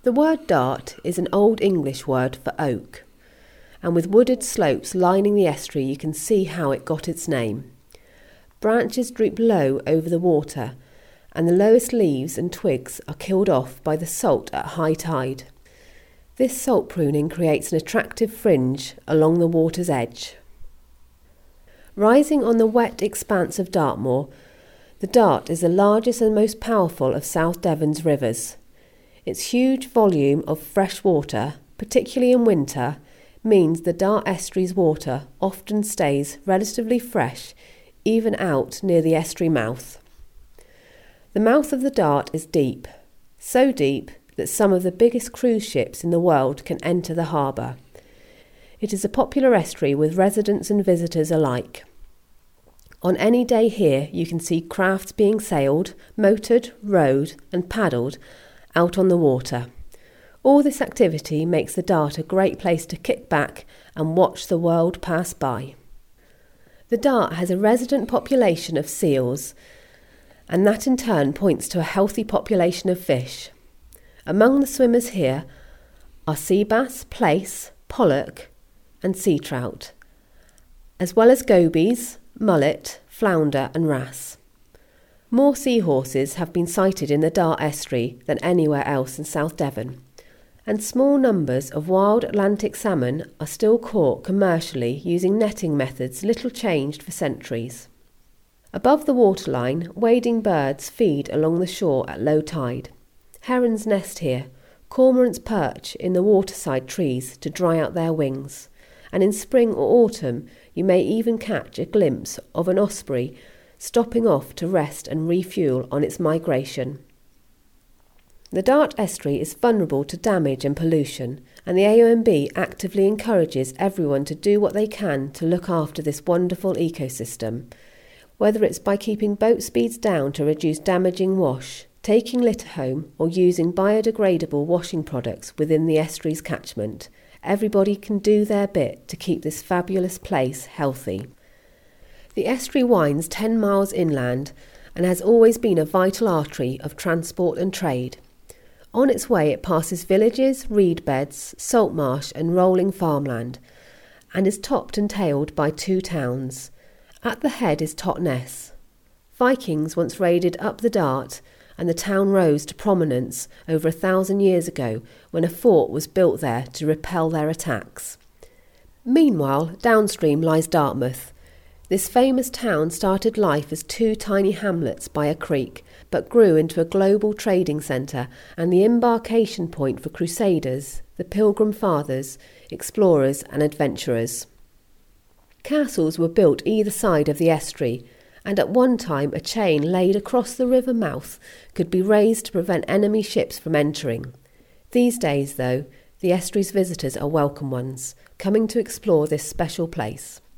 The word Dart is an Old English word for oak, and with wooded slopes lining the estuary you can see how it got its name. Branches droop low over the water, and the lowest leaves and twigs are killed off by the salt at high tide. This salt pruning creates an attractive fringe along the water's edge. Rising on the wet expanse of Dartmoor, the Dart is the largest and most powerful of South Devon's rivers. Its huge volume of fresh water, particularly in winter, means the Dart estuary's water often stays relatively fresh, even out near the estuary mouth. The mouth of the Dart is deep, so deep that some of the biggest cruise ships in the world can enter the harbour. It is a popular estuary with residents and visitors alike. On any day here you can see crafts being sailed, motored, rowed and paddled out on the water. All this activity makes the Dart a great place to kick back and watch the world pass by. The Dart has a resident population of seals, and that in turn points to a healthy population of fish. Among the swimmers here are sea bass, plaice, pollock and sea trout, as well as gobies, mullet, flounder and wrasse. More seahorses have been sighted in the Dart estuary than anywhere else in South Devon, and small numbers of wild Atlantic salmon are still caught commercially using netting methods little changed for centuries. Above the waterline, wading birds feed along the shore at low tide. Herons nest here, cormorants perch in the waterside trees to dry out their wings, and in spring or autumn you may even catch a glimpse of an osprey stopping off to rest and refuel on its migration. The Dart estuary is vulnerable to damage and pollution, and the AONB actively encourages everyone to do what they can to look after this wonderful ecosystem, whether it's by keeping boat speeds down to reduce damaging wash, taking litter home or using biodegradable washing products within the estuary's catchment. Everybody can do their bit to keep this fabulous place healthy. The estuary winds 10 miles inland and has always been a vital artery of transport and trade. On its way it passes villages, reed beds, salt marsh and rolling farmland, and is topped and tailed by 2 towns. At the head is Totnes. Vikings once raided up the Dart, and the town rose to prominence over 1,000 years ago when a fort was built there to repel their attacks. Meanwhile, downstream lies Dartmouth. This famous town started life as 2 tiny hamlets by a creek, but grew into a global trading centre and the embarkation point for crusaders, the Pilgrim Fathers, explorers and adventurers. Castles were built either side of the estuary, and at one time a chain laid across the river mouth could be raised to prevent enemy ships from entering. These days, though, the estuary's visitors are welcome ones, coming to explore this special place.